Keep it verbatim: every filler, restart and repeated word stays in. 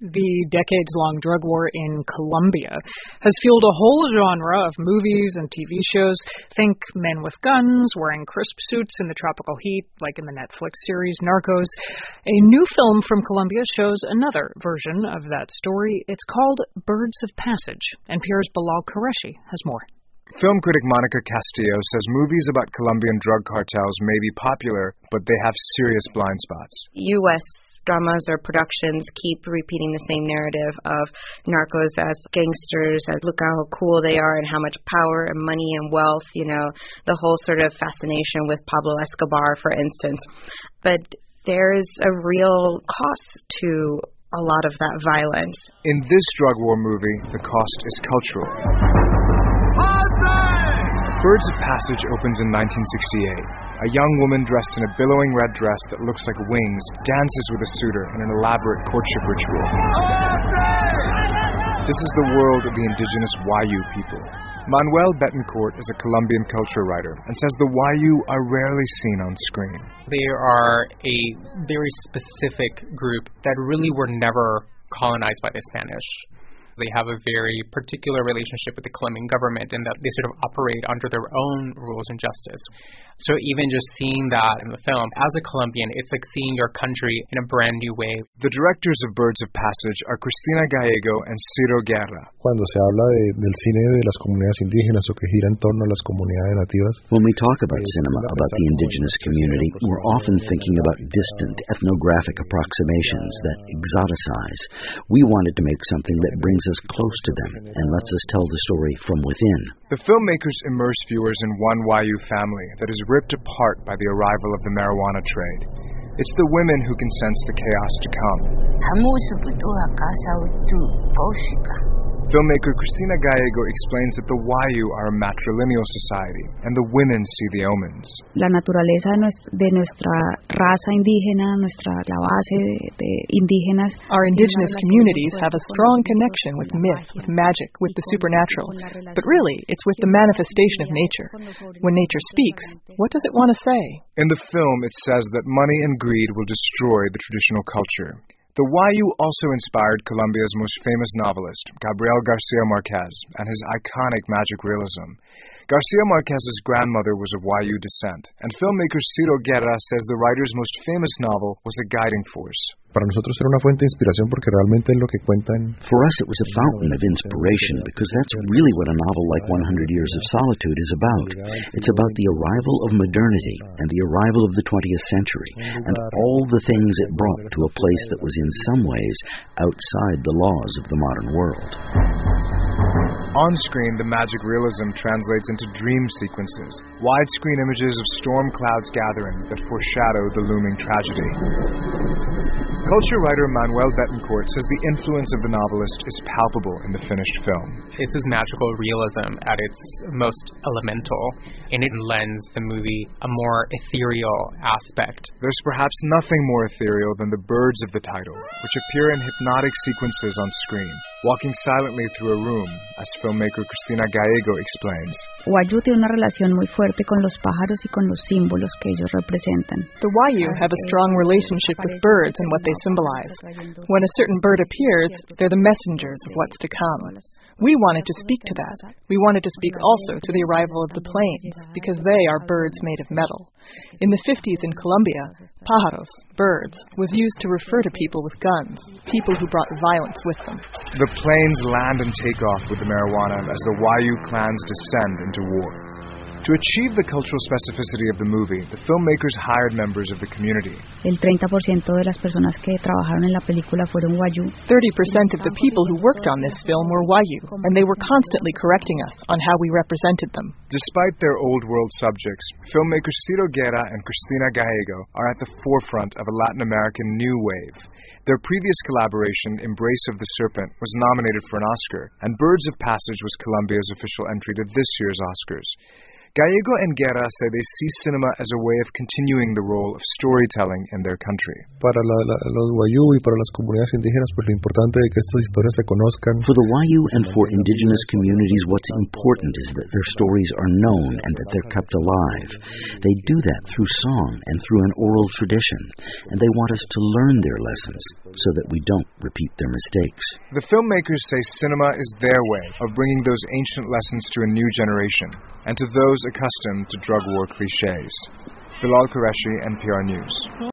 The decades-long drug war in Colombia has fueled a whole genre of movies and T V shows. Think men with guns, wearing crisp suits in the tropical heat, like in the Netflix series Narcos. A new film from Colombia shows another version of that story. It's called Birds of Passage. N P R's Bilal Qureshi has more. Film critic Monica Castillo says movies about Colombian drug cartels may be popular, but they have serious blind spots. U S dramas or productions keep repeating the same narrative of narcos as gangsters, as look how cool they are and how much power and money and wealth, you know, the whole sort of fascination with Pablo Escobar, for instance. But there is a real cost to a lot of that violence. In this drug war movie, the cost is cultural. Birds of Passage opens in nineteen sixty-eight. A young woman dressed in a billowing red dress that looks like wings dances with a suitor in an elaborate courtship ritual. This is the world of the indigenous Wayuu people. Manuel Betancourt is a Colombian culture writer and says the Wayuu are rarely seen on screen. They are a very specific group that really were never colonized by the Spanish. They have a very particular relationship with the Colombian government in that they sort of operate under their own rules and justice. So even just seeing that in the film, as a Colombian, it's like seeing your country in a brand new way. The directors of Birds of Passage are Cristina Gallego and Ciro Guerra. Cuando se habla de, del cine de las comunidades indígenas o que gira en torno a las comunidades nativas. When we talk about cinema, about the indigenous community, we're often thinking about distant ethnographic approximations that exoticize. We wanted to make something that brings us close to them and lets us tell the story from within. The filmmakers immerse viewers in one Wayuu family that is ripped apart by the arrival of the marijuana trade. It's the women who can sense the chaos to come. Filmmaker Cristina Gallego explains that the Wayuu are a matrilineal society, and the women see the omens. La naturaleza de nuestra raza indígena, nuestra la base de indígenas. Our indigenous communities have a strong connection with myth, with magic, with the supernatural. But really, it's with the manifestation of nature. When nature speaks, what does it want to say? In the film, it says that money and greed will destroy the traditional culture. The Wayuu also inspired Colombia's most famous novelist, Gabriel Garcia Marquez, and his iconic magic realism. Garcia Marquez's grandmother was of Wayuu descent, and filmmaker Ciro Guerra says the writer's most famous novel was a guiding force. Para nosotros era una fuente de inspiración porque realmente es lo que cuentan. For us it was a fountain of inspiration because that's really what a novel like one hundred years of Solitude is about. It's about the arrival of modernity and the arrival of the twentieth century and all the things it brought to a place that was in some ways outside the laws of the modern world. On screen, the magic realism translates into dream sequences, widescreen images of storm clouds gathering that foreshadow the looming tragedy. Culture writer Manuel Betancourt says the influence of the novelist is palpable in the finished film. It's his magical realism at its most elemental, and it lends the movie a more ethereal aspect. There's perhaps nothing more ethereal than the birds of the title, which appear in hypnotic sequences on screen, walking silently through a room, as filmmaker Cristina Gallego explains. Wayuu tiene una relación muy fuerte con los pájaros y con los símbolos que ellos representan. The Wayuu have a strong relationship with birds and what they symbolize. When a certain bird appears, they're the messengers of what's to come. We wanted to speak to that. We wanted to speak also to the arrival of the planes, because they are birds made of metal. In the fifties in Colombia, pájaros, birds, was used to refer to people with guns, people who brought violence with them. The planes land and take off with the marijuana as the Wayuu clans descend into war. To achieve the cultural specificity of the movie, the filmmakers hired members of the community. El treinta por ciento de las personas que trabajaron en la película fueron Wayuu. thirty percent of the people who worked on this film were Wayuu, and they were constantly correcting us on how we represented them. Despite their old world subjects, filmmakers Ciro Guerra and Cristina Gallego are at the forefront of a Latin American new wave. Their previous collaboration, Embrace of the Serpent, was nominated for an Oscar, and Birds of Passage was Colombia's official entry to this year's Oscars. Gallego and Guerra say they see cinema as a way of continuing the role of storytelling in their country. Para la, la, los Wayuu y para las comunidades indígenas, pues lo importante es que estas historias se conozcan. For the Wayuu and for indigenous communities, what's important is that their stories are known and that they're kept alive. They do that through song and through an oral tradition, and they want us to learn their lessons so that we don't repeat their mistakes. The filmmakers say cinema is their way of bringing those ancient lessons to a new generation, and to those accustomed to drug war cliches. Bilal Qureshi, N P R News.